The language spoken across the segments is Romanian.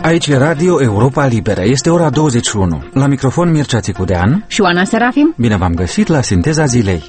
Aici e Radio Europa Liberă. Este ora 21. La microfon Mircea Țicudean și Oana Serafim. Bine v-am găsit la Sinteza Zilei.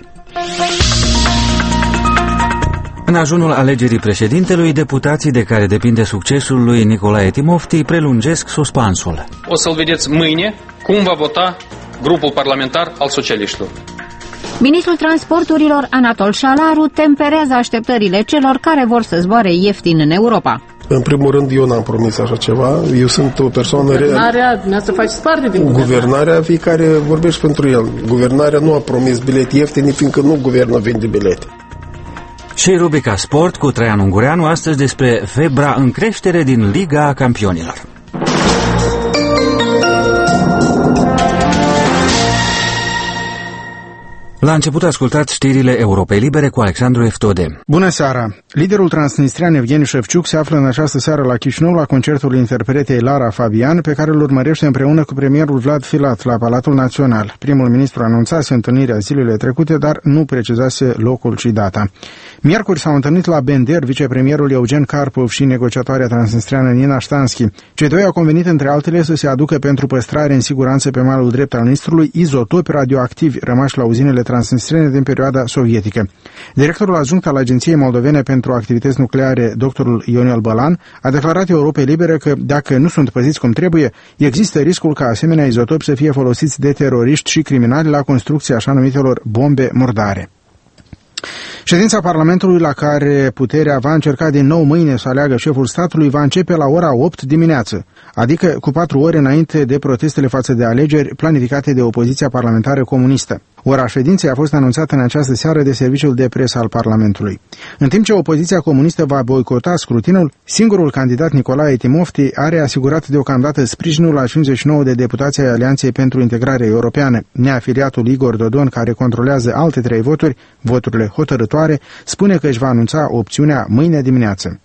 În ajunul alegerii președintelui, deputații de care depinde succesul lui Nicolae Timofti prelungesc suspansul. O să-l vedeți mâine cum va vota grupul parlamentar al socialiștilor. Ministrul Transporturilor Anatol Șalaru temperează așteptările celor care vor să zboare ieftin în Europa. În primul rând, eu n-am promis așa ceva. Eu sunt o persoană... Dumneavoastră faceți parte din guvernarea, fiecare vorbește pentru el. Guvernarea nu a promis bilete ieftine, fiindcă nu guvernul vinde bilete. Și rubrica Sport cu Traian Ungureanu, astăzi despre febra în creștere din Liga Campionilor. La început ascultați știrile Europei Libere cu Alexandru Eftode. Bună seara! Liderul transnistrian Evgeni Șefciuc se află în această seară la Chișinău la concertul interpretei Lara Fabian, pe care îl urmărește împreună cu premierul Vlad Filat la Palatul Național. Primul ministru anunțase întâlnirea zilele trecute, dar nu precizase locul și data. Miercuri s-au întâlnit la Bender vicepremierul Eugen Karpov și negociatoarea transnistriană Nina Ștanski. Cei doi au convenit între altele să se aducă pentru păstrare în siguranță pe malul drept al Nistrului izotopi radioactivi rămași la uzinele transnistriene din perioada sovietică. Directorul adjunct al Agenției Moldovene pentru Activități Nucleare, doctorul Ionel Bălan, a declarat Europei Libere că, dacă nu sunt păziți cum trebuie, există riscul ca asemenea izotopi să fie folosiți de teroriști și criminali la construcția așa numitelor bombe murdare. Ședința Parlamentului, la care puterea va încerca din nou mâine să aleagă șeful statului, va începe la ora 8 dimineață, adică cu 4 ore înainte de protestele față de alegeri planificate de opoziția parlamentară comunistă. Ora ședinței a fost anunțată în această seară de serviciul de presă al Parlamentului. În timp ce opoziția comunistă va boicota scrutinul, singurul candidat Nicolae Timofti are asigurat deocamdată sprijinul la 59 de deputați ai Alianței pentru Integrare Europeană. Neafiliatul Igor Dodon, care controlează alte 3 voturi, voturile hotărătoare, spune că își va anunța opțiunea mâine dimineață.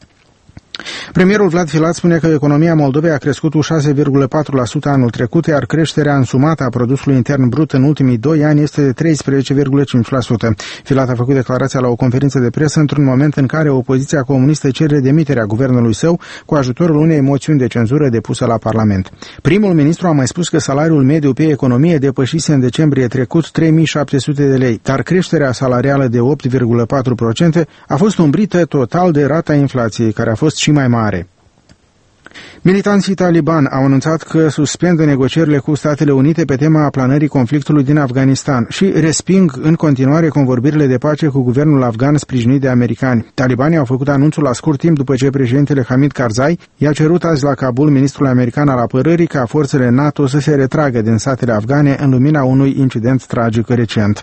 Premierul Vlad Filat spune că economia Moldovei a crescut cu 6,4% anul trecut, iar creșterea însumată a produsului intern brut în ultimii 2 ani este de 13,5%. Filat a făcut declarația la o conferință de presă într-un moment în care opoziția comunistă cere demiterea guvernului său cu ajutorul unei moțiuni de cenzură depusă la Parlament. Primul ministru a mai spus că salariul mediu pe economie depășise în decembrie trecut 3700 de lei, dar creșterea salarială de 8,4% a fost umbrită total de rata inflației, care a fost și mai mare. Militanții taliban au anunțat că suspendă negocierile cu Statele Unite pe tema aplanării conflictului din Afganistan și resping în continuare convorbirile de pace cu guvernul afgan sprijinit de americani. Talibanii au făcut anunțul la scurt timp după ce președintele Hamid Karzai i-a cerut azi la Kabul ministrul american al apărării ca forțele NATO să se retragă din satele afgane în lumina unui incident tragic recent.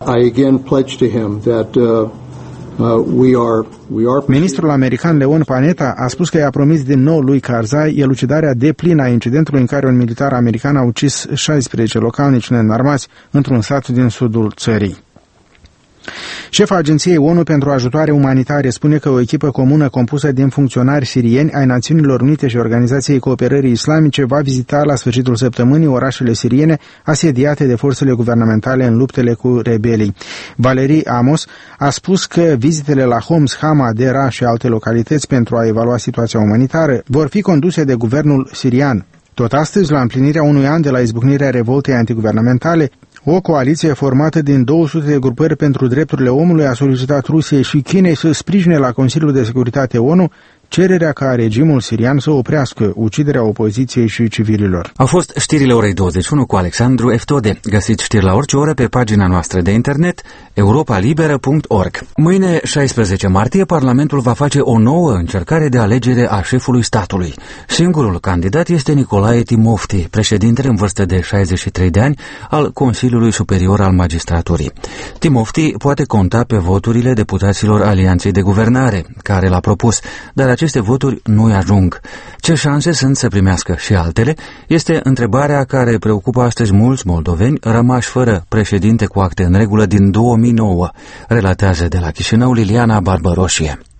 Ministrul american Leon Panetta a spus că i-a promis din nou lui Karzai elucidarea deplină a incidentului în care un militar american a ucis 16 localnici neînarmați într-un sat din sudul țării. Șefa Agenției ONU pentru Ajutoare Umanitare spune că o echipă comună compusă din funcționari sirieni ai Națiunilor Unite și Organizației Cooperării Islamice va vizita la sfârșitul săptămânii orașele siriene asediate de forțele guvernamentale în luptele cu rebelii. Valerie Amos a spus că vizitele la Homs, Hama, Dera și alte localități pentru a evalua situația umanitară vor fi conduse de guvernul sirian. Tot astăzi, la împlinirea unui an de la izbucnirea revoltei antiguvernamentale, o coaliție formată din 200 de grupări pentru drepturile omului a solicitat Rusiei și Chinei să sprijine la Consiliul de Securitate ONU cererea ca regimul sirian să oprească uciderea opoziției și civililor. Au fost știrile orei 21 cu Alexandru Eftode. Găsiți știri la orice oră pe pagina noastră de internet europalibera.org. Mâine, 16 martie, Parlamentul va face o nouă încercare de alegere a șefului statului. Singurul candidat este Nicolae Timofti, președintele în vârstă de 63 de ani al Consiliului Superior al Magistraturii. Timofti poate conta pe voturile deputaților Alianței de Guvernare, care l-a propus, dar aceste voturi nu-i ajung. Ce șanse sunt să primească și altele? Este întrebarea care preocupă astăzi mulți moldoveni rămași fără președinte cu acte în regulă din 2009, relatează de la Chișinău Liliana Barbăroșie.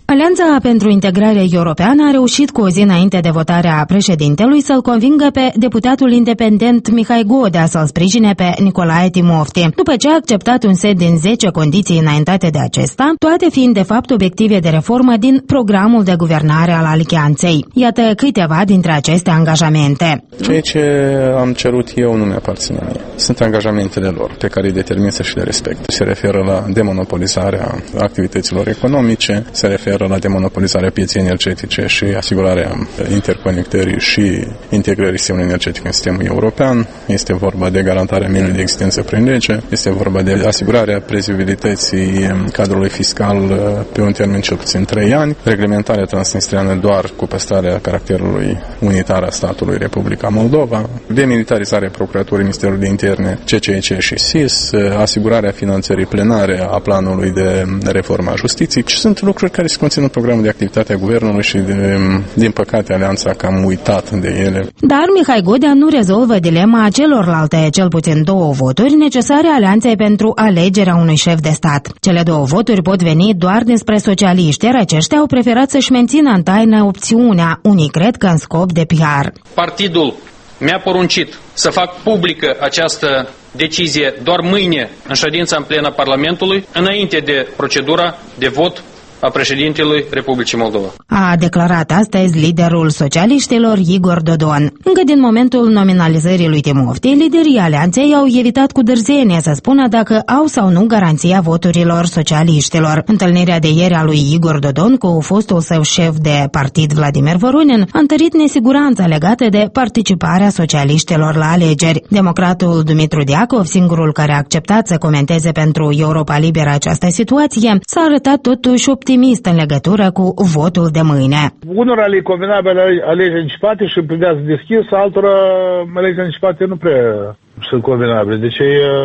Alianța pentru integrare europeană a reușit cu o zi înainte de votarea președintelui să-l convingă pe deputatul independent Mihai Godea să-l sprijine pe Nicolae Timofti, după ce a acceptat un set din 10 condiții înaintate de acesta, toate fiind de fapt obiective de reformă din programul de guvernare al alianței. Iată câteva dintre aceste angajamente. Ceea ce am cerut eu nu mi-aparține mie. Sunt angajamentele lor, pe care îi determin să și le respect. Se referă la demonopolizarea activităților economice, se referă la demonopolizarea pieței energetice și asigurarea interconectării și integrării sistemului energetic în sistemul european. Este vorba de garantarea minimului de existență prin lege, este vorba de asigurarea previzibilității cadrului fiscal pe un termen cel puțin 3 ani, reglementarea transnistriană doar cu păstrarea caracterului unitar a statului Republica Moldova, demilitarizarea Procuraturii Ministerului de Interne, CCIC și SIS, asigurarea finanțării plenare a planului de reformă a justiției și sunt lucruri care se conțin în programul de activitate a guvernului și din păcate Alianța a cam uitat de ele. Dar Mihai Godea nu rezolvă dilema celorlalte cel puțin 2 voturi necesare Alianței pentru alegerea unui șef de stat. Cele 2 voturi pot veni doar despre socialiști, iar aceștia au preferat să-și mențină în taină opțiunea. Unii cred că în scop de PR. Partidul mi-a poruncit să fac publică această decizie doar mâine în ședința în plenă a Parlamentului, înainte de procedura de vot a președintelui Republicii Moldova. A declarat astăzi liderul socialiștilor Igor Dodon. Încă din momentul nominalizării lui Timofti, liderii alianței au evitat cu dârzenie să spună dacă au sau nu garanția voturilor socialiștilor. Întâlnirea de ieri a lui Igor Dodon cu fostul său șef de partid Vladimir Voronin a întărit nesiguranța legată de participarea socialiștilor la alegeri. Democratul Dumitru Diacov, singurul care a acceptat să comenteze pentru Europa Liberă această situație, s-a arătat totuși optimist în legătură cu votul de mâine. Unora le convenea alegeri anticipate și privează deschis, altora alegeri anticipate nu prea sunt convenabile. Deci,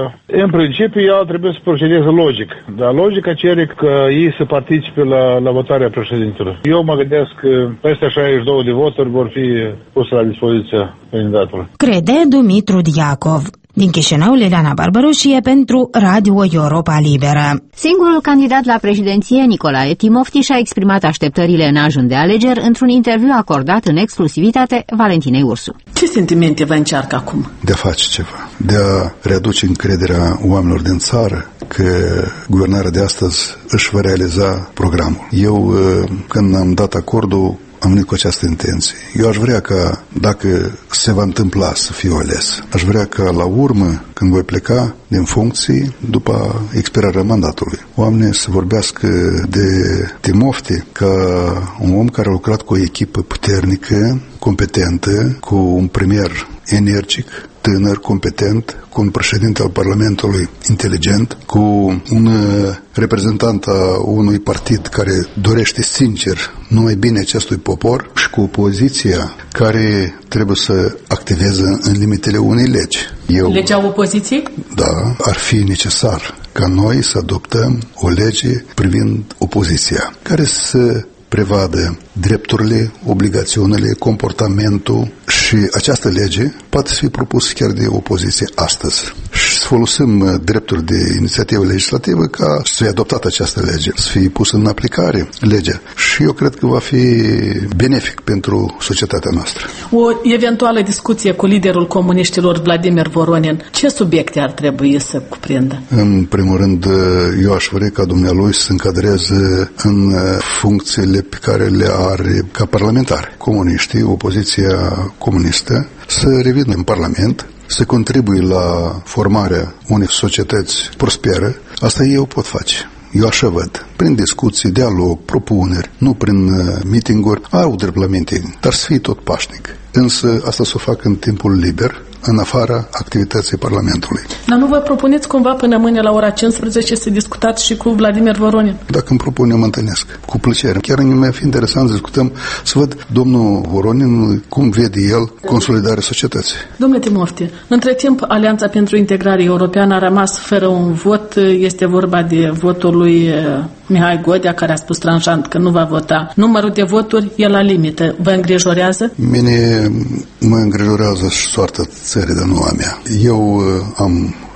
în principiu, el trebuie să procedeze logic. Dar logica cere că ei să participe la votarea președintelui. Eu mă gândesc că peste 62 de voturi vor fi puse la dispoziția candidatului. Crede Dumitru Diacov. Din Chișinău, Liliana Barbaroșie pentru Radio Europa Liberă. Singurul candidat la președinție, Nicolae Timofti, și-a exprimat așteptările în ajun de alegeri într-un interviu acordat în exclusivitate Valentinei Ursu. Ce sentimente vă încearcă acum? De a face ceva, de a readuce încrederea oamenilor din țară că guvernarea de astăzi își va realiza programul. Eu, când am dat acordul, am venit cu această intenție. Eu aș vrea ca, dacă se va întâmpla să fiu ales, aș vrea ca la urmă, când voi pleca din funcții, după expirarea mandatului, oamenii să vorbească de Timofti ca un om care a lucrat cu o echipă puternică, competentă, cu un premier energic, tânăr, competent, cu un președinte al Parlamentului inteligent, cu un reprezentant a unui partid care dorește sincer numai bine acestui popor și cu opoziția care trebuie să activeze în limitele unei legi. Legea opoziției? Da, ar fi necesar ca noi să adoptăm o lege privind opoziția, care să prevadă drepturile, obligațiunile, comportamentul și această lege poate fi propusă chiar de opoziție astăzi. Și să folosim drepturi de inițiativă legislativă ca să fie adoptată această lege, să fie pusă în aplicare legea. Și eu cred că va fi benefic pentru societatea noastră. O eventuală discuție cu liderul comuniștilor Vladimir Voronin, ce subiecte ar trebui să cuprindă? În primul rând, eu aș vrea ca dumnealui să se încadreze în funcțiile pe care le are ca parlamentar. Comuniștii, opoziția comunistă, să revină în Parlament, să contribuie la formarea unei societăți prospere. Asta eu pot face. Eu așa văd. Prin discuții, dialog, propuneri, nu prin meeting-uri, au drept la meeting, dar să fie tot pașnic. Însă asta să o fac în timpul liber, în afara activității Parlamentului. Dar nu vă propuneți cumva până mâine la ora 15 să discutați și cu Vladimir Voronin? Dacă îmi propune, mă întâlnesc. Cu plăcere. Chiar mi-a fi interesant să discutăm, să văd domnul Voronin cum vede el consolidarea societății. Domnule Timofti, între timp Alianța pentru Integrare Europeană a rămas fără un vot. Este vorba de votul lui Mihai Godea, care a spus tranșant că nu va vota. Numărul de voturi e la limită. Vă îngrijorează? Mine mă îngrijorează și soarta țării, dar nu a mea. Eu am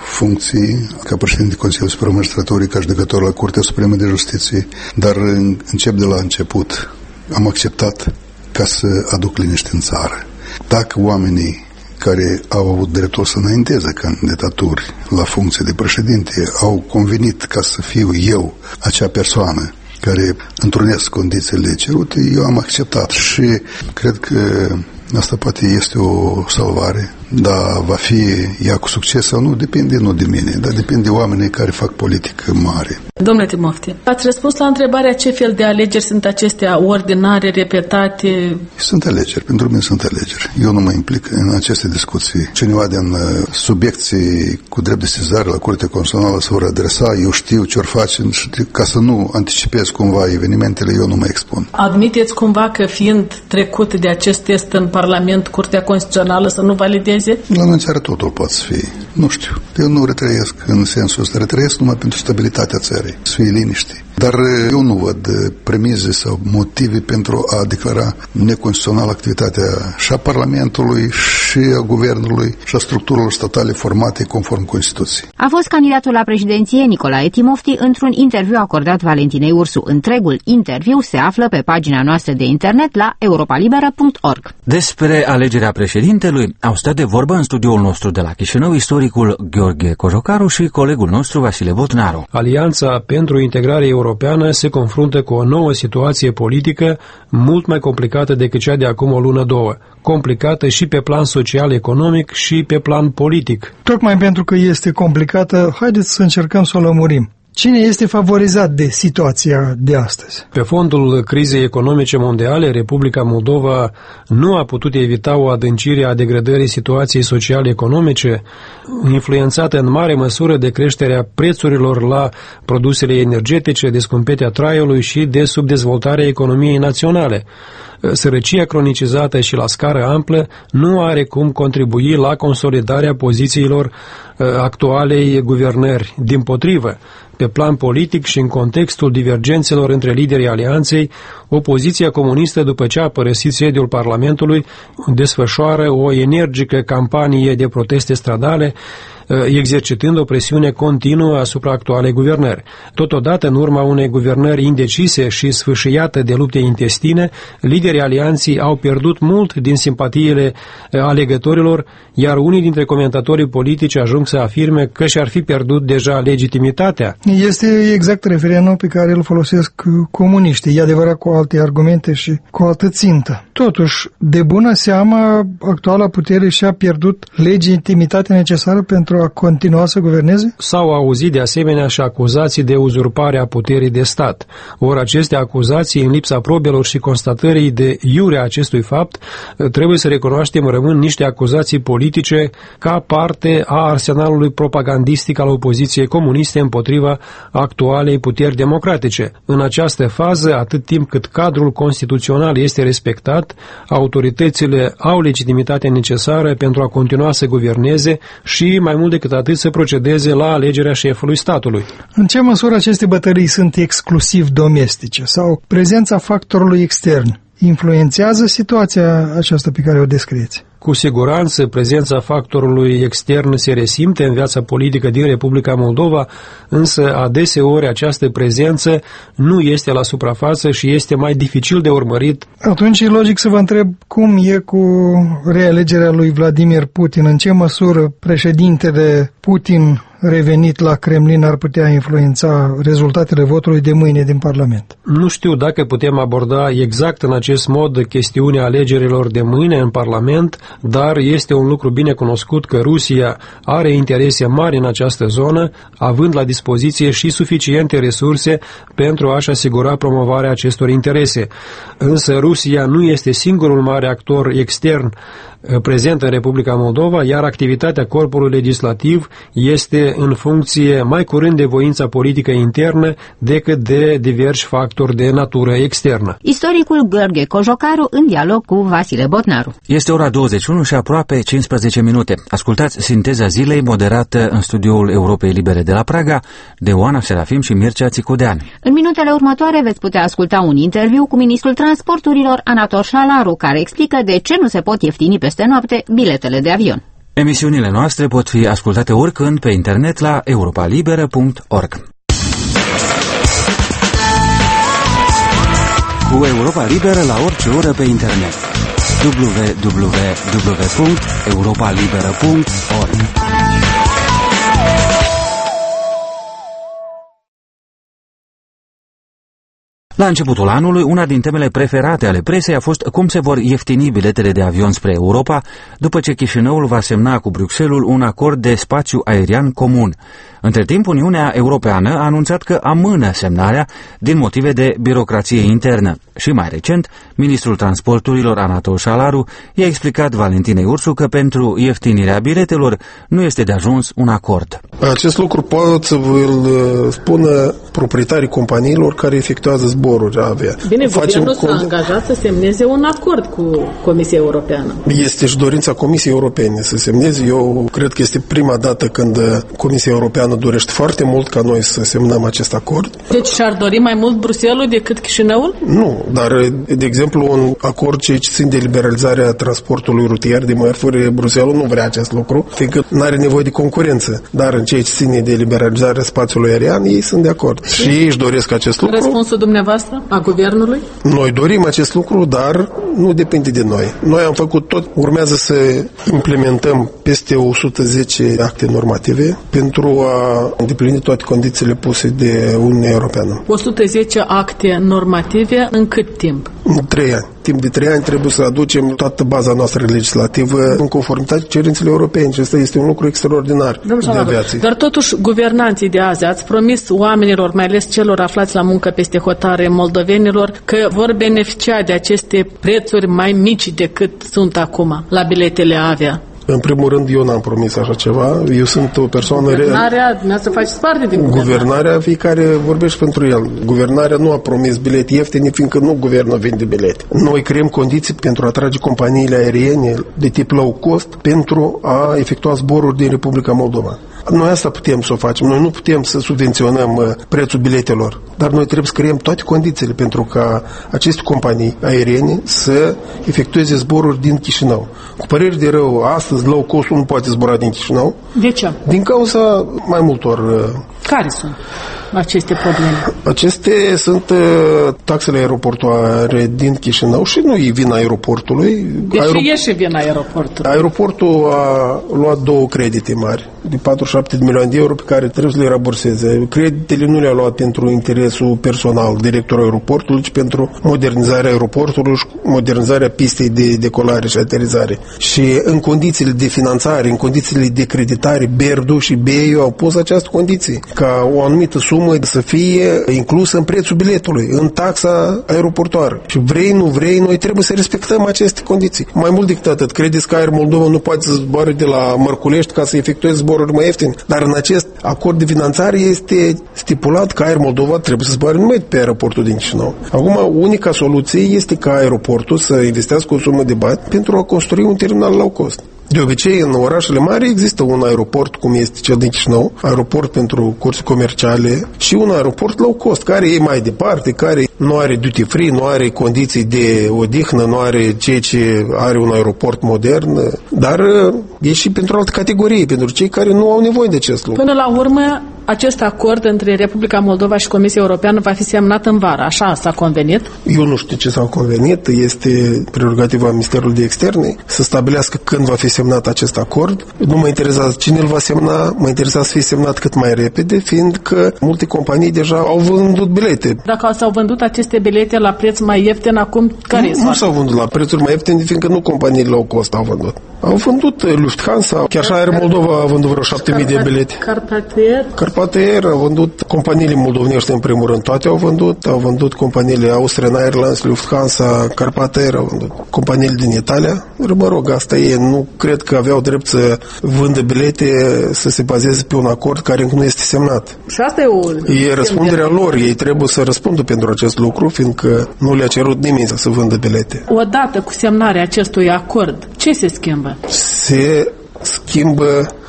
funcții ca președinte Consiliului Suprem Magistraturii, ca judecător la Curtea Supremă de Justiție, dar încep de la început. Am acceptat ca să aduc liniște în țară. Dacă oamenii care au avut dreptul să înainteze candidaturi la funcție de președinte au convenit ca să fiu eu acea persoană care întrunesc condițiile cerute, eu am acceptat și cred că asta poate este o salvare, dar va fi ea cu succes sau nu, depinde nu de mine, dar depinde de oamenii care fac politică mare. Domnule Timofti, ați răspuns la întrebarea ce fel de alegeri sunt acestea, ordinare, repetate? Sunt alegeri, pentru mine sunt alegeri. Eu nu mă implic în aceste discuții. Cineva din subiecții cu drept de sesizare la Curtea Constituțională se vor adresa, eu știu ce or face și ca să nu anticipez cumva evenimentele, eu nu mă expun. Admiteți cumva că fiind trecut de acest test în Parlament, Curtea Constituțională să nu valideze? La noi țară totul poate fi. Nu știu. Eu nu retrăiesc în sensul ăsta. Retrăiesc numai pentru stabilitatea țării. Să fie liniște. Dar eu nu văd premize sau motive pentru a declara neconstituțională activitatea și a Parlamentului, și a Guvernului, și a structurilor statale formate conform Constituției. A fost candidatul la președinție Nicolae Timofti într-un interviu acordat Valentinei Ursu. Întregul interviu se află pe pagina noastră de internet la europalibera.org. Despre alegerea președintelui au stat de vorbă în studioul nostru de la Chișinău istoricul Gheorghe Cojocaru și colegul nostru Vasile Botnaru. Alianța pentru integrare europeană se confruntă cu o nouă situație politică mult mai complicată decât cea de acum o lună-două. Complicată și pe plan social-economic și pe plan politic. Tocmai pentru că este complicată, haideți să încercăm să o lămurim. Cine este favorizat de situația de astăzi? Pe fondul crizei economice mondiale, Republica Moldova nu a putut evita o adâncire a degradării situației sociale-economice, influențată în mare măsură de creșterea prețurilor la produsele energetice, de scumpetea traiului și de subdezvoltarea economiei naționale. Sărăcia cronicizată și la scară amplă nu are cum contribui la consolidarea pozițiilor actualei guvernări. Dimpotrivă, pe plan politic și în contextul divergențelor între liderii alianței, opoziția comunistă, după ce a părăsit sediul Parlamentului, desfășoară o energică campanie de proteste stradale, exercitând o presiune continuă asupra actualei guvernări. Totodată, în urma unei guvernări indecise și sfâșiate de lupte intestine, liderii alianții au pierdut mult din simpatiile alegătorilor, iar unii dintre comentatorii politici ajung să afirme că și-ar fi pierdut deja legitimitatea. Este exact referendumul pe care îl folosesc comuniștii, e adevărat cu alte argumente și cu altă țintă. Totuși, de bună seamă, actuala putere și-a pierdut legitimitatea necesară pentru a continua să guverneze? S-au auzit de asemenea și acuzații de uzurpare a puterii de stat. Ori aceste acuzații, în lipsa probelor și constatării de iure a acestui fapt, trebuie să recunoaștem, rămân niște acuzații politice ca parte a arsenalului propagandistic al opoziției comuniste împotriva actualei puteri democratice. În această fază, atât timp cât cadrul constituțional este respectat, autoritățile au legitimitatea necesară pentru a continua să guverneze și, mai mult decât atât, să procedeze la alegerea șefului statului. În ce măsură aceste bătălii sunt exclusiv domestice sau prezența factorului extern influențează situația aceasta pe care o descrieți? Cu siguranță, prezența factorului extern se resimte în viața politică din Republica Moldova, însă adeseori această prezență nu este la suprafață și este mai dificil de urmărit. Atunci e logic să vă întreb cum e cu realegerea lui Vladimir Putin, în ce măsură președintele Putin revenit la Kremlin ar putea influența rezultatele votului de mâine din Parlament. Nu știu dacă putem aborda exact în acest mod chestiunea alegerilor de mâine în Parlament, dar este un lucru bine cunoscut că Rusia are interese mari în această zonă, având la dispoziție și suficiente resurse pentru a-și asigura promovarea acestor interese. Însă Rusia nu este singurul mare actor extern prezent în Republica Moldova, iar activitatea corpului legislativ este în funcție mai curând de voința politică internă decât de diversi factori de natură externă. Istoricul Gheorghe Cojocaru în dialog cu Vasile Botnaru. Este ora 21 și aproape 15 minute. Ascultați Sinteza Zilei, moderată în studioul Europei Libere de la Praga de Oana Serafim și Mircea Țicudean. În minutele următoare veți putea asculta un interviu cu ministrul transporturilor Anatol Șalaru, care explică de ce nu se pot ieftini peste noapte biletele de avion. Emisiunile noastre pot fi ascultate oricând pe internet la europalibera.org. Cu Europa Liberă la orice oră pe internet. www.europalibera.org. La începutul anului, una din temele preferate ale presei a fost cum se vor ieftini biletele de avion spre Europa, după ce Chișinăul va semna cu Bruxelles un acord de spațiu aerian comun. Între timp, Uniunea Europeană a anunțat că amână semnarea din motive de birocrație internă. Și mai recent, ministrul transporturilor Anatol Șalaru i-a explicat Valentinei Ursu că pentru ieftinirea biletelor nu este de ajuns un acord. Acest lucru pot să vă spună proprietarii companiilor care efectuează zboruri avia. Bine, guvernul s-a angajat să semneze un acord cu Comisia Europeană. Este și dorința Comisiei Europene să semneze. Eu cred că este prima dată când Comisia Europeană dorește foarte mult ca noi să semnăm acest acord. Deci și-ar dori mai mult Bruxelles decât Chișinăul? Nu, dar, de exemplu, un acord ce țin de liberalizarea transportului rutier de mărfuri, Bruxelles nu vrea acest lucru, fiindcă nu are nevoie de concurență. Dar în ceea ce ține de liberalizarea spațiului aerian, ei sunt de acord. Și ei își doresc acest lucru. Răspunsul dumneavoastră a guvernului? Noi dorim acest lucru, dar nu depinde de noi. Noi am făcut tot. Urmează să implementăm peste 110 acte normative pentru a îndeplini toate condițiile puse de Uniunea Europeană. 110 acte normative în cât timp? În 3 ani. Timp de 3 ani trebuie să aducem toată baza noastră legislativă în conformitate cu cerințele europene. Și ăsta este un lucru extraordinar de aviație. Dar totuși, guvernanții de azi ați promis oamenilor, mai ales celor aflați la muncă peste hotare, moldovenilor, că vor beneficia de aceste prețuri mai mici decât sunt acum la biletele avia. În primul rând, eu n-am promis așa ceva. Eu sunt o persoană... Guvernarea, dumneavoastră faceți parte din guvernarea, fiecare vorbește pentru el. Guvernarea nu a promis bilete ieftine, fiindcă nu guvernul vinde bilete. Noi creăm condiții pentru a atrage companiile aeriene de tip low cost pentru a efectua zboruri din Republica Moldova. Noi asta putem să o facem. Noi nu putem să subvenționăm prețul biletelor, dar noi trebuie să creăm toate condițiile pentru ca aceste companii aeriene să efectueze zboruri din Chișinău. Cu păreri de rău, astăzi low cost-ul nu poate zbura din Chișinău. De ce? Din cauza mai multor... Care sunt aceste probleme? Aceste sunt taxele aeroportuare din Chișinău și nu e vina aeroportului. Deci e și vina aeroportului. Aeroportul a luat 2 credite mari de 47 de milioane de euro pe care trebuie să le ramburseze. Creditele nu le-a luat pentru interesul personal directorul aeroportului, ci pentru modernizarea aeroportului și modernizarea pistei de decolare și aterizare. Și în condițiile de finanțare, în condițiile de creditare, BERD și BEI au pus această condiție, ca o anumită sumă să fie inclusă în prețul biletului, în taxa aeroportoară. Și vrei, nu vrei, noi trebuie să respectăm aceste condiții. Mai mult decât atât, credeți că Air Moldova nu poate să zboare de la Mărculești ca să efectueze zboruri mai ieftine? Dar în acest acord de finanțare este stipulat că Air Moldova trebuie să zboare numai pe aeroportul din Chișinău. Acum, unica soluție este ca aeroportul să investească o sumă de bani pentru a construi un terminal low cost. De obicei, în orașele mari există un aeroport, cum este cel din Chișinău, aeroport pentru cursuri comerciale și un aeroport low cost, care e mai departe, care nu are duty free, nu are condiții de odihnă, nu are ceea ce are un aeroport modern, dar e și pentru alte categorii, pentru cei care nu au nevoie de acest lucru. Până la urmă, acest acord între Republica Moldova și Comisia Europeană va fi semnat în vară, așa s-a convenit? Eu nu știu ce s-a convenit, este prerogativa Ministerului de Externe să stabilească când va fi semnat acest acord. Nu mă interesează cine îl va semna, mă interesează să fie semnat cât mai repede, fiindcă multe companii deja au vândut bilete. Dacă s-au vândut aceste bilete la preț mai ieftin, acum care este? Nu s-au vândut la prețuri mai ieftine, fiindcă nu companiile low cost au vândut. Au vândut Lufthansa, chiar și Air Moldova a vândut vreo 7.000 de bilete. Carpathia a vândut, companiile moldovenești în primul rând, toate au vândut companiile Austrian Airlines, Lufthansa, Carpathia au vândut. Companiile din Italia, mă rog, asta e, nu cred că aveau drept să vândă bilete să se bazeze pe un acord care încă nu este semnat. Și asta e răspunderea lor, ei trebuie să răspundă pentru acest lucru, fiindcă nu le-a cerut nimeni să vândă bilete. Odată cu semnarea acestui acord, ce se schimbă? Se schimbă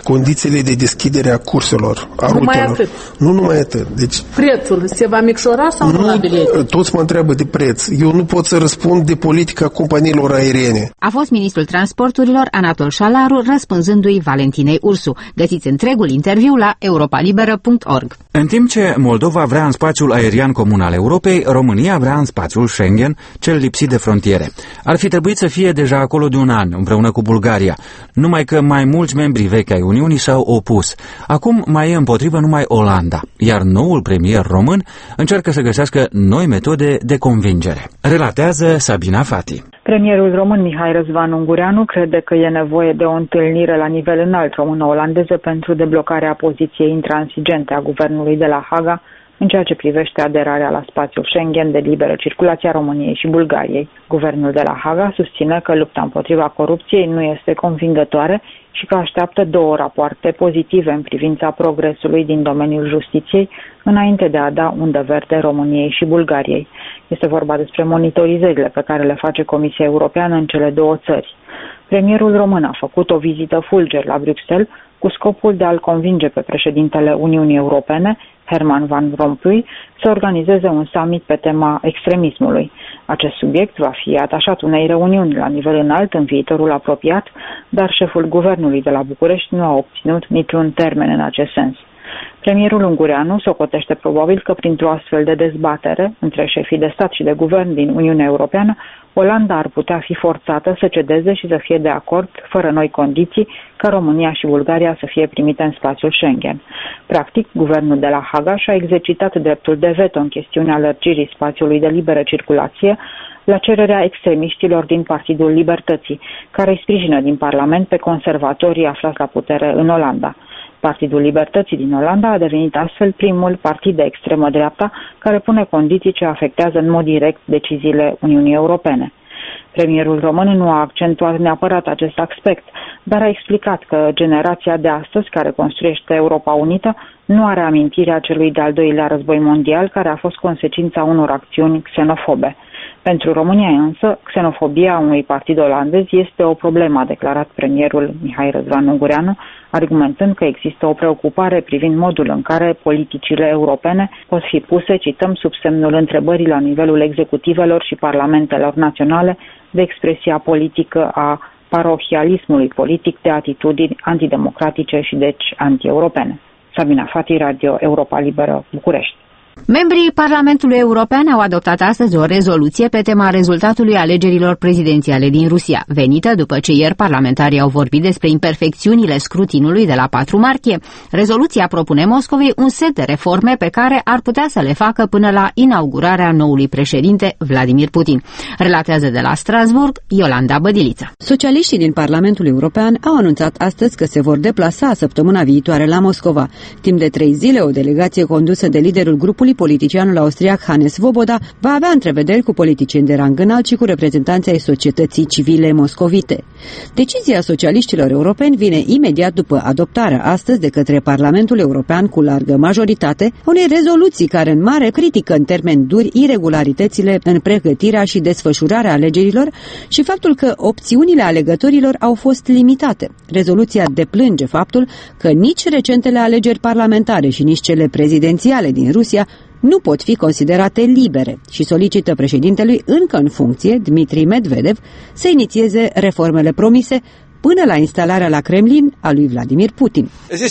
condițiile de deschidere a curselor, a rutelor. Nu numai atât. Deci, prețul se va micșora sau nu la bilete? Toți mă întreabă de preț. Eu nu pot să răspund de politica companiilor aeriene. A fost ministrul transporturilor Anatol Șalaru răspunzându-i Valentinei Ursu. Găsiți întregul interviu la europalibera.org. În timp ce Moldova vrea în spațiul aerian comun al Europei, România vrea în spațiul Schengen, cel lipsit de frontiere. Ar fi trebuit să fie deja acolo de un an, împreună cu Bulgaria, numai că mai mulți membri vechi ai Uniunii s-au opus. Acum mai e împotrivă numai Olanda, iar noul premier român încearcă să găsească noi metode de convingere. Relatează Sabina Fati. Premierul român Mihai Răzvan Ungureanu crede că e nevoie de o întâlnire la nivel înalt româno-olandeză pentru deblocarea poziției intransigente a guvernului de la Haga în ceea ce privește aderarea la spațiul Schengen de liberă circulație a României și Bulgariei. Guvernul de la Haga susține că lupta împotriva corupției nu este convingătoare și că așteaptă 2 rapoarte pozitive în privința progresului din domeniul justiției înainte de a da undă verde României și Bulgariei. Este vorba despre monitorizările pe care le face Comisia Europeană în cele 2 țări. Premierul român a făcut o vizită fulger la Bruxelles cu scopul de a-l convinge pe președintele Uniunii Europene, Herman Van Rompuy, să organizeze un summit pe tema extremismului. Acest subiect va fi atașat unei reuniuni la nivel înalt în viitorul apropiat, dar șeful guvernului de la București nu a obținut niciun termen în acest sens. Premierul Ungureanu socotește probabil că printr-o astfel de dezbatere între șefii de stat și de guvern din Uniunea Europeană, Olanda ar putea fi forțată să cedeze și să fie de acord, fără noi condiții, ca România și Bulgaria să fie primite în spațiul Schengen. Practic, guvernul de la Haga și-a exercitat dreptul de veto în chestiunea lărgirii spațiului de liberă circulație la cererea extremiștilor din Partidul Libertății, care îi sprijină din Parlament pe conservatorii aflați la putere în Olanda. Partidul Libertății din Olanda a devenit astfel primul partid de extremă dreapta care pune condiții ce afectează în mod direct deciziile Uniunii Europene. Premierul român nu a accentuat neapărat acest aspect, dar a explicat că generația de astăzi, care construiește Europa Unită, nu are amintirea celui de-al 2-lea război mondial, care a fost consecința unor acțiuni xenofobe. Pentru România însă, xenofobia unui partid olandez este o problemă, a declarat premierul Mihai Răzvan Ungureanu, argumentând că există o preocupare privind modul în care politicile europene pot fi puse, cităm, sub semnul întrebării la nivelul executivelor și parlamentelor naționale de expresia politică a parohialismului politic de atitudini antidemocratice și deci anti-europene. Sabina Fati, Radio Europa Liberă, București. Membrii Parlamentului European au adoptat astăzi o rezoluție pe tema rezultatului alegerilor prezidențiale din Rusia, venită după ce ieri parlamentarii au vorbit despre imperfecțiunile scrutinului de la 4 martie. Rezoluția propune Moscovei un set de reforme pe care ar putea să le facă până la inaugurarea noului președinte Vladimir Putin. Relatează de la Strasburg Iolanda Bădilița. Socialiștii din Parlamentul European au anunțat astăzi că se vor deplasa săptămâna viitoare la Moscova. Timp de 3 zile, o delegație condusă de liderul grupului politicianul austriac Hannes Svoboda va avea întrevederi cu politicieni de rang înalt și cu reprezentanții ai societății civile moscovite. Decizia socialiștilor europeni vine imediat după adoptarea astăzi de către Parlamentul European cu largă majoritate unei rezoluții care în mare critică în termeni duri iregularitățile în pregătirea și desfășurarea alegerilor și faptul că opțiunile alegătorilor au fost limitate. Rezoluția deplânge faptul că nici recentele alegeri parlamentare și nici cele prezidențiale din Rusia nu pot fi considerate libere și solicită președintelui încă în funcție, Dmitri Medvedev, să inițieze reformele promise până la instalarea la Kremlin a lui Vladimir Putin.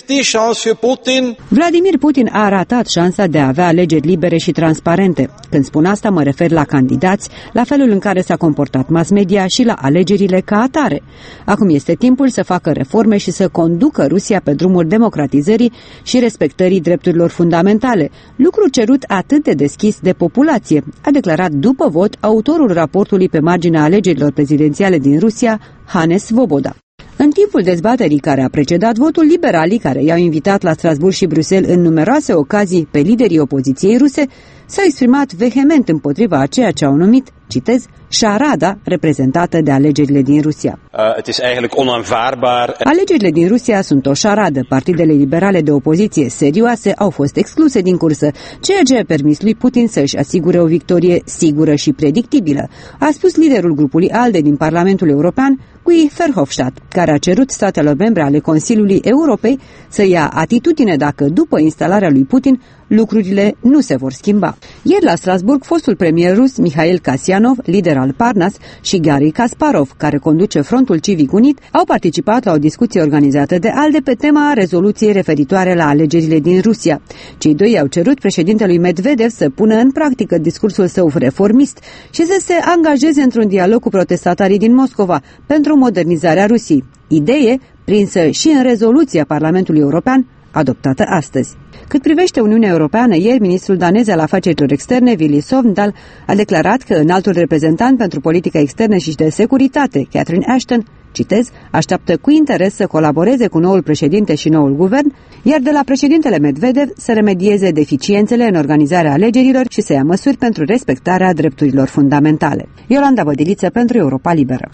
Vladimir Putin a ratat șansa de a avea alegeri libere și transparente. Când spun asta, mă refer la candidați, la felul în care s-a comportat mass media și la alegerile ca atare. Acum este timpul să facă reforme și să conducă Rusia pe drumul democratizării și respectării drepturilor fundamentale, lucru cerut atât de deschis de populație, a declarat după vot autorul raportului pe marginea alegerilor prezidențiale din Rusia, Hannes Svoboda. În timpul dezbaterii care a precedat votul, liberalii care i-au invitat la Strasbourg și Bruxelles în numeroase ocazii pe liderii opoziției ruse s-au exprimat vehement împotriva a ceea ce au numit, citez, șarada reprezentată de alegerile din Rusia. Alegerile din Rusia sunt o șaradă. Partidele liberale de opoziție serioase au fost excluse din cursă, ceea ce a permis lui Putin să-și asigure o victorie sigură și predictibilă, a spus liderul grupului ALDE din Parlamentul European, Guy Verhofstadt, care a cerut statelor membre ale Consiliului Europei să ia atitudine dacă, după instalarea lui Putin, lucrurile nu se vor schimba. Ieri la Strasburg, fostul premier rus Mikhail Kasyanov, lider al Parnas, și Garry Kasparov, care conduce Frontul Civic Unit, au participat la o discuție organizată de ALDE pe tema rezoluției referitoare la alegerile din Rusia. Cei doi au cerut președintelui Medvedev să pună în practică discursul său reformist și să se angajeze într-un dialog cu protestatarii din Moscova pentru modernizarea Rusiei, idee prinsă și în rezoluția Parlamentului European adoptată astăzi. Cât privește Uniunea Europeană, ieri ministrul danez al afacerilor externe, Willy Søvndal, a declarat că înaltul reprezentant pentru politica externă și de securitate, Catherine Ashton, citez, așteaptă cu interes să colaboreze cu noul președinte și noul guvern, iar de la președintele Medvedev să remedieze deficiențele în organizarea alegerilor și să ia măsuri pentru respectarea drepturilor fundamentale. Iolanda Bădiliță pentru Europa Liberă.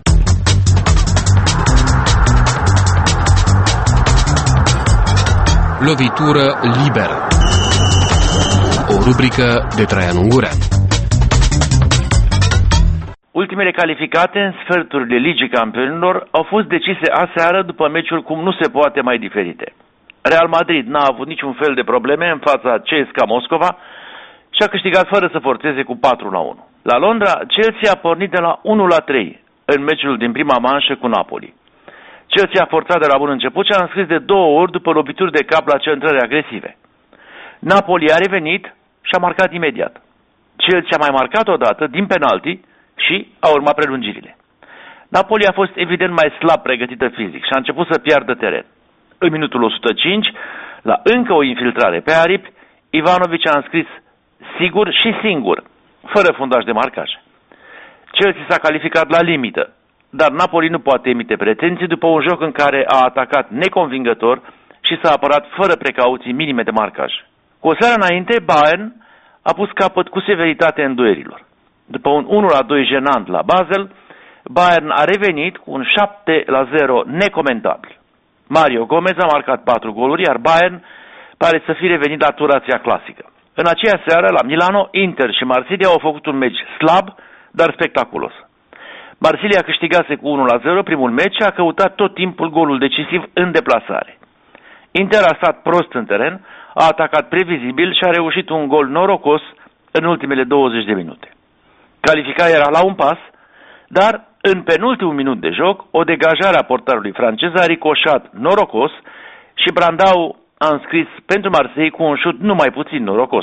Lovitură liberă. O rubrică de Traian Ungureanu. Ultimele calificate în sferturile Ligii Campionilor au fost decise aseară după meciuri cum nu se poate mai diferite. Real Madrid n-a avut niciun fel de probleme în fața CSKA Moscova și a câștigat fără să forțeze cu 4-1. La Londra, Chelsea a pornit de la 1-3 în meciul din prima manșă cu Napoli. Chelsea a forțat de la bun început și a înscris de 2 ori după lovituri de cap la centrări agresive. Napoli a revenit și a marcat imediat. Chelsea a mai marcat odată din penalti și a urmat prelungirile. Napoli a fost evident mai slab pregătită fizic și a început să piardă teren. În minutul 105, la încă o infiltrare pe aripi, Ivanovic a înscris sigur și singur, fără fundaj de marcaj. Chelsea s-a calificat la limită, dar Napoli nu poate emite pretenții după un joc în care a atacat neconvingător și s-a apărat fără precauții minime de marcaj. Cu o seară înainte, Bayern a pus capăt cu severitate în duelilor. După un 1-2 jenant la Basel, Bayern a revenit cu un 7-0 necomentabil. Mario Gomez a marcat 4 goluri, iar Bayern pare să fi revenit la turația clasică. În aceea seară, la Milano, Inter și Marsilia au făcut un meci slab, dar spectaculos. Marsilia câștigase cu 1-0 primul meci și a căutat tot timpul golul decisiv în deplasare. Inter a stat prost în teren, a atacat previzibil și a reușit un gol norocos în ultimele 20 de minute. Calificarea era la un pas, dar în penultimul minut de joc, o degajare a portarului francez a ricoșat norocos și Brandao a înscris pentru Marseille cu un șut numai puțin norocos.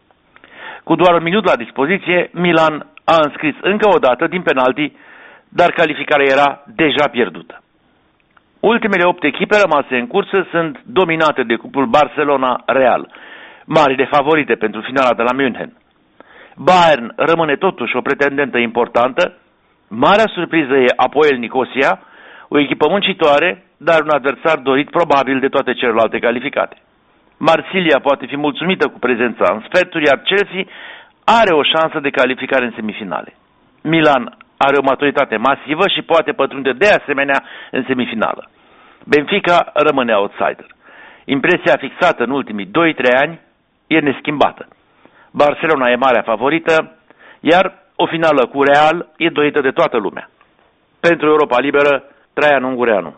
Cu doar un minut la dispoziție, Milan a înscris încă o dată din penalti, dar calificarea era deja pierdută. Ultimele 8 echipe rămase în cursă sunt dominate de cuplul Barcelona-Real, marile favorite pentru finala de la München. Bayern rămâne totuși o pretendentă importantă, marea surpriză e Apoel Nicosia, o echipă muncitoare, dar un adversar dorit probabil de toate celelalte calificate. Marsilia poate fi mulțumită cu prezența în sferturi, iar Chelsea are o șansă de calificare în semifinale. Milan are o maturitate masivă și poate pătrunde de asemenea în semifinală. Benfica rămâne outsider. Impresia fixată în ultimii 2-3 ani e neschimbată. Barcelona e marea favorită, iar o finală cu Real e dorită de toată lumea. Pentru Europa Liberă, Traian Ungureanu.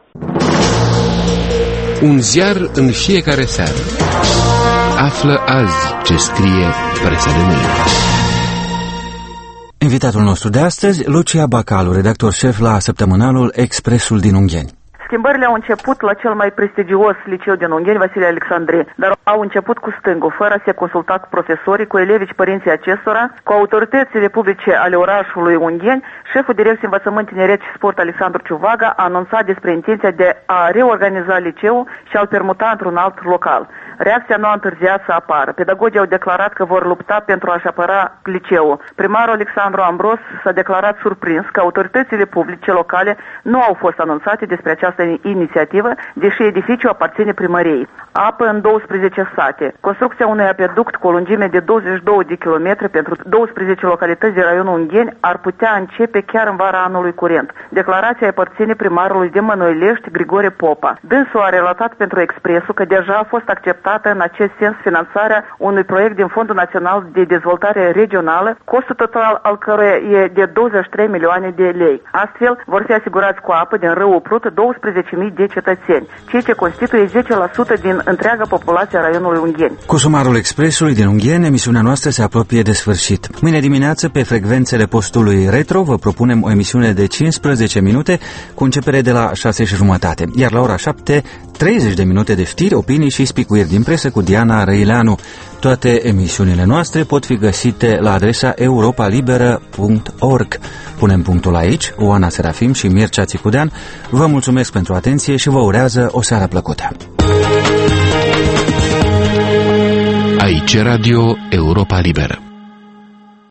Un ziar în fiecare seară. Află azi ce scrie presa de mâine. Invitatul nostru de astăzi, Lucia Bacalu, redactor șef la săptămânalul Expresul din Ungheni. Schimbările au început la cel mai prestigios liceu din Ungheni, Vasile Alexandrie, dar au început cu stângul, fără a se consulta cu profesorii, cu elevii și părinții acestora, cu autoritățile publice ale orașului Ungheni. Șeful Direcției Învățământ, Tineret și Sport, Alexandru Ciuvaga, a anunțat despre intenția de a reorganiza liceul și a-l permuta într-un alt local. Reacția nu a întârziat să apară. Pedagogii au declarat că vor lupta pentru a-și apăra liceul. Primarul Alexandru Ambros s-a declarat surprins că autoritățile publice locale nu au fost anunțate despre această inițiativă, deși edificiul aparține primăriei. Apă în 12 sate. Construcția unui apeduct cu o lungime de 22 de kilometri pentru 12 localități de raionul Ungheni ar putea începe chiar în vara anului curent. Declarația aparține primarului de Mănoilești, Grigore Popa. Dânsul a relatat pentru Expresul că deja a fost acceptată în acest sens finanțarea unui proiect din Fondul Național de Dezvoltare Regională, costul total al căruia e de 23 milioane de lei. Astfel, vor fi asigurați cu apă din râul Prut 12.000 de cetățeni, ceea ce constituie 10% din întreaga populație a raionului Ungheni. Cu sumarul Expresului din Ungheni, emisiunea noastră se apropie de sfârșit. Mâine dimineață, pe frecvențele postului Retro, vă propunem o emisiune de 15 minute cu începere de la 6:30, iar la ora 7, 30 de minute de știri, opinii și spicuiri din presă cu Diana Răileanu. Toate emisiunile noastre pot fi găsite la adresa europalibera.org. Punem punctul aici. Oana Serafim și Mircea Țicudean vă mulțumesc pentru atenție și vă urează o seară plăcută. Aici Radio Europa Liberă.